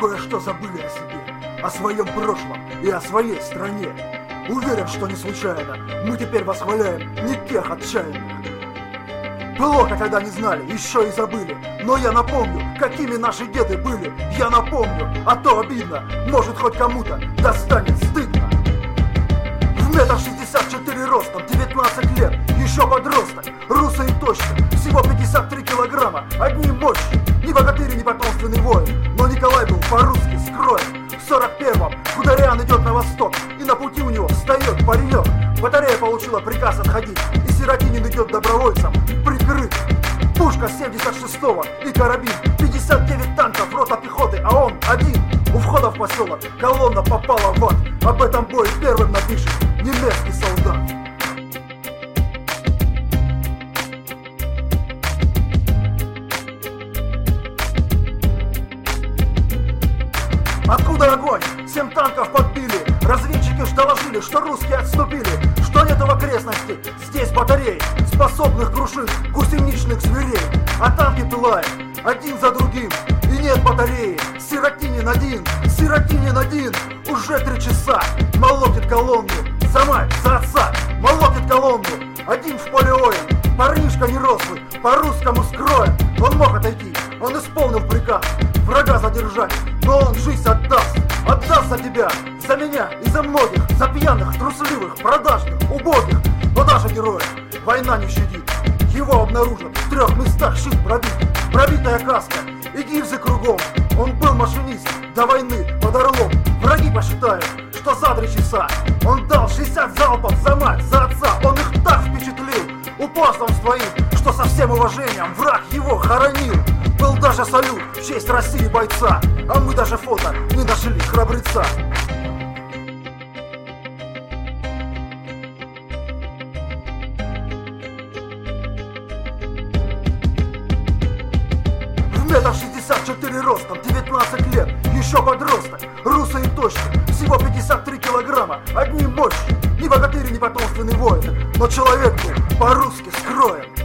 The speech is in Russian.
кое-что забыли о себе, о своем прошлом и о своей стране. Уверен, что не случайно мы теперь восхваляем не тех отчаянных. Плохо, когда не знали, еще и забыли. Но я напомню, какими наши деды были. Я напомню, а то обидно. Может, хоть кому-то достанет стыдно. В 1,64 м ростом, 19 лет, еще подросток. Русый и точный, всего 53 килограмма. Одни мощи, ни богатырь, ни потомственный воин. Но Николай был по-русски скроен. В 41-м Гудериан идет на восток, и на пути у него встает паренек. Батарея получила приказ отходить, и Сиротинин идет добровольцем прикрыт. Пушка 76-го и карабин, 59 танков, рота пехоты, а он один. У входа в поселок колонна попала в ад. Об этом бое первым напишет немецкий солдат. Откуда огонь? 7 танков подбили. Разведчики ж доложили, что русские отступили, что нет в окрестности здесь батарей, способных крушить гусеничных зверей. А танки пылают один за другим, и нет батареи. Сиротинин один, уже 3 часа молотит колонну. За мать, за отца, молотит колонну. Один в поле воин, парнишка нерослый, по-русскому скроен. Он мог отойти, он исполнил приказ врага задержать, но он жизнь отдаст за тебя, за меня и за многих, за пьяных, трусливых, продажных, убогих. Но даже героя война не щадит. Его обнаружат в 3 местах, щит пробит, пробитая каска и гильзы кругом. Он был машинист до войны под Орлом. Враги посчитают, что за 3 часа он дал 60 залпов за мать, за отца. Он их так впечатлил упорством своим, что со всем уважением враг его хоронил. Был даже салют в честь России бойца, а мы даже фото не нашли храбреца. В 1,64 м ростом, 19 лет, еще подросток. Русый и точный, всего 53 килограмма. Одни мощи, ни богатырь, ни потомственный воин. Но человек был по-русски скроен.